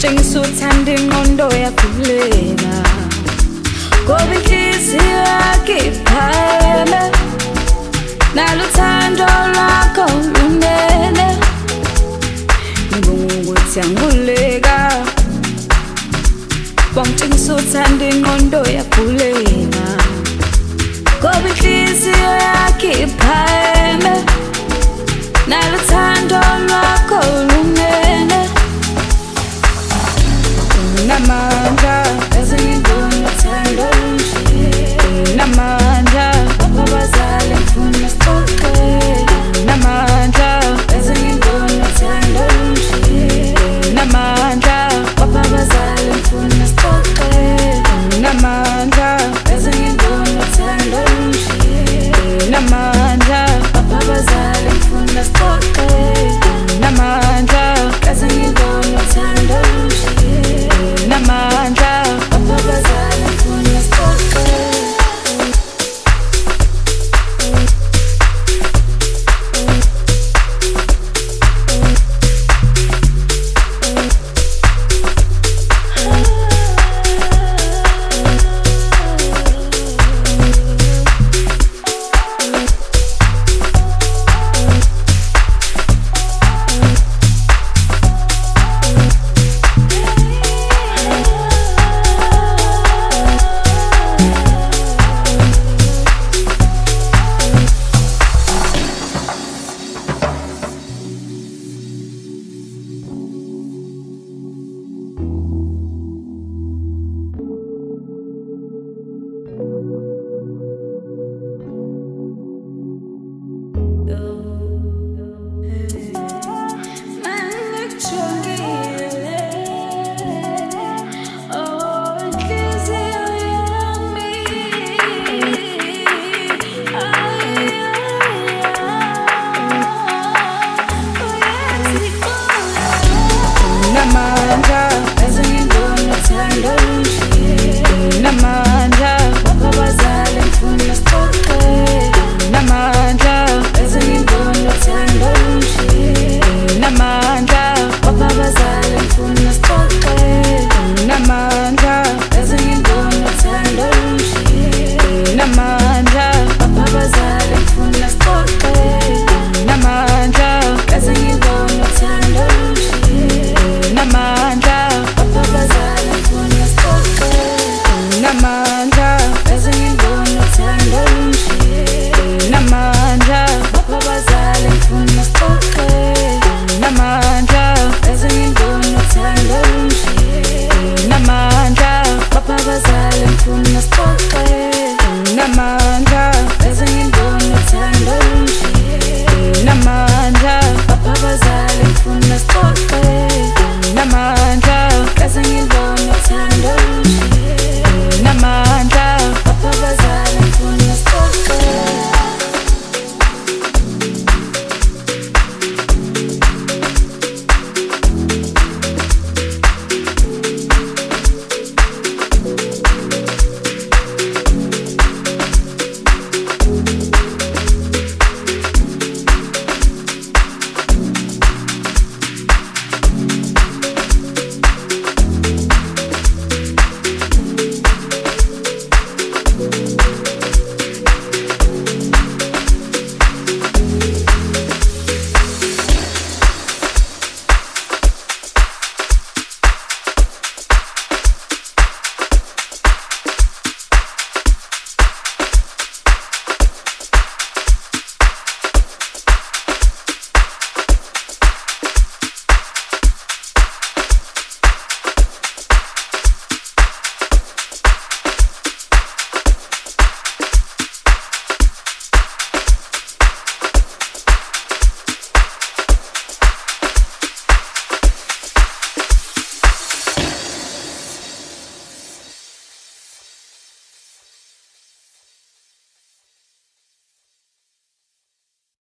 Wamtshengisa uthanda ingqondo yakhuleka, ngoba inhliziyo yakhe iphakeme, naluthando lwakho lunene. Ngibonga ukuthi anguleka. Wamtshengisa uthanda ingqondo yakhuleka, ngoba inhliziyo yakhe iphakeme, naluthando lwakho lunene. Unamandla bese ngibona uthando lunje, unamandla papa bazali ngifuna sixoxe. Unamandla bese ngibona uthando lunje, unamandla papa bazali ngifuna sixoxe. Unamandla bese ngibona uthando lunje, unamandla papa bazali ngifuna sixoxe. Unamandla bese ngibona uthando lunje, unamandla papa bazali ngifuna sixoxe. Namandla